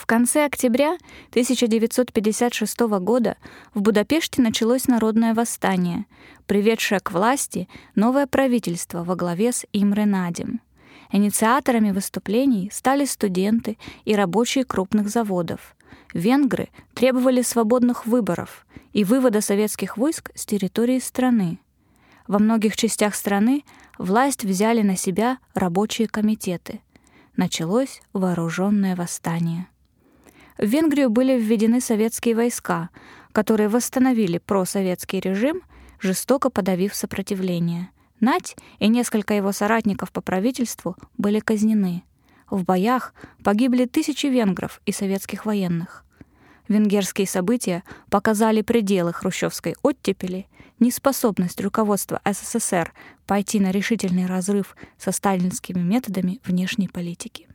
В конце октября 1956 года в Будапеште началось народное восстание, приведшее к власти новое правительство во главе с Имре Надем. Инициаторами выступлений стали студенты и рабочие крупных заводов. Венгры требовали свободных выборов и вывода советских войск с территории страны. Во многих частях страны власть взяли на себя рабочие комитеты. Началось вооруженное восстание. В Венгрию были введены советские войска, которые восстановили просоветский режим, жестоко подавив сопротивление. Надь и несколько его соратников по правительству были казнены. В боях погибли тысячи венгров и советских военных. Венгерские события показали пределы хрущевской оттепели, неспособность руководства СССР пойти на решительный разрыв со сталинскими методами внешней политики.